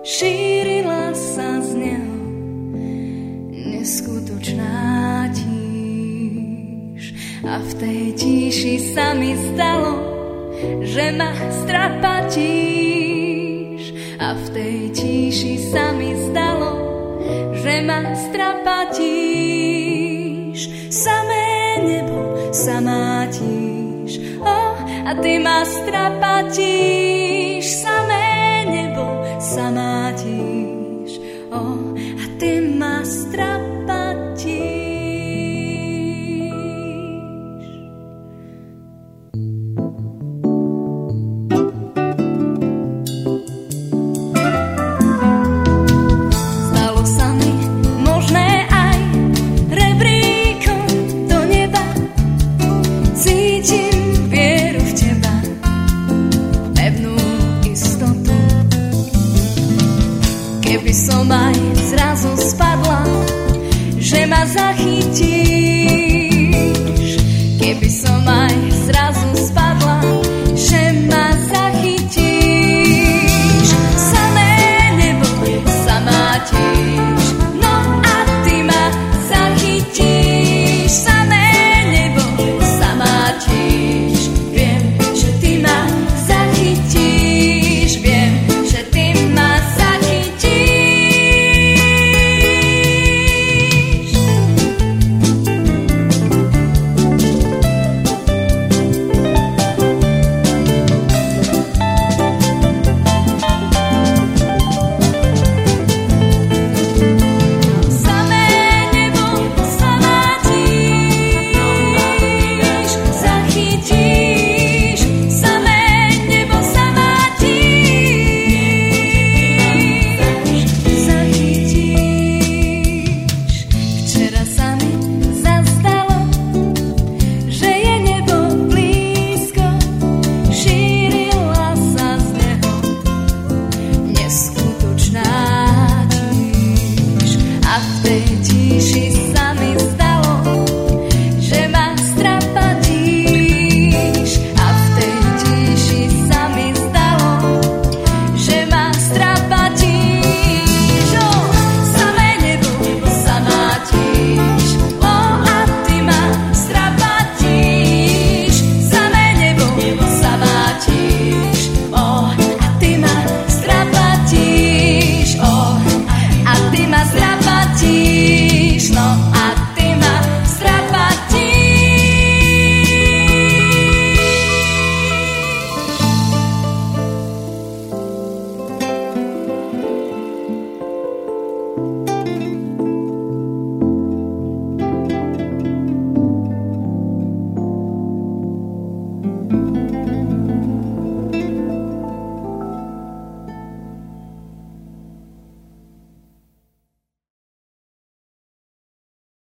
šírila sa z neho neskutočná tíš. A v tej tíši sa mi zdalo, že ma strapatíš. A v tej tíši sa mi zdalo, že ma strapatíš. Samé nebo, samá tíš, a ty ma strapatíš. Samé nebo, samá tíš, a ty ma strapatíš. Som aj zrazu spadla, že ma zachytíš. Keby som aj zrazu spadla, že ma zachytíš. Samé nebo, samá tíš, no a ty ma zachytíš. Samé nebo, samá tíš, viem, že ty ma zachytíš. Viem, že ty ma zachytíš.